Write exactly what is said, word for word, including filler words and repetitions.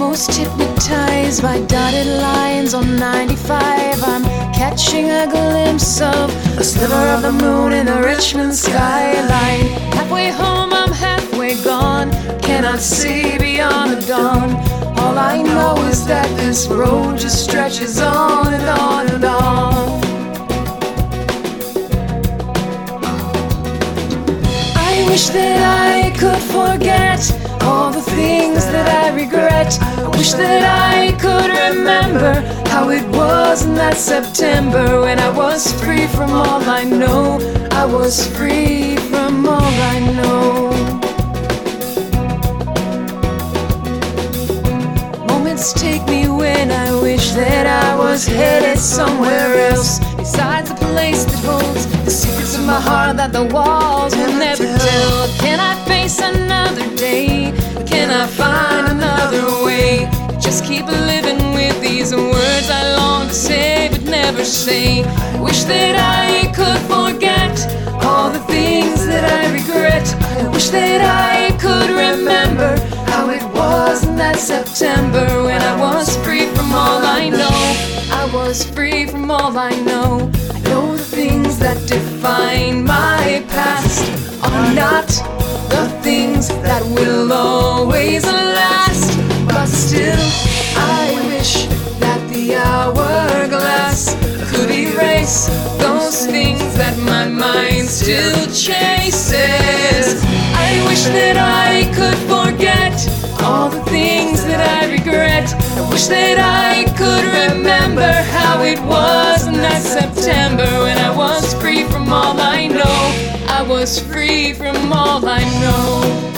Almost hypnotized by dotted lines on ninety-five. I'm catching a glimpse of a sliver of the moon in the Richmond skyline. Halfway home, I'm halfway gone, cannot see beyond the dawn. All I know is that this road just stretches on and on and on. I wish that I could forget all the things that I regret. I wish that I could remember how it was in that September when I was free from all I know. I was free from all I know. Moments take me when I wish that I was headed somewhere else, besides the place that holds the secrets of my heart that the walls will never tell. Can I face another day? Can I find another way? Just keep living with these words I long to say but never say. I wish that I could forget all the things that I regret. I wish that I could remember how it was in that September when I was free from all I know. I was free from all I know. I know the things that define my past are not the things that will always last. But still, I wish that the hourglass could erase those things that my mind still chases. I wish that I could forget all the things that I regret. I wish that I could remember how it was in that September when I was free from all I know. I was free from all I know.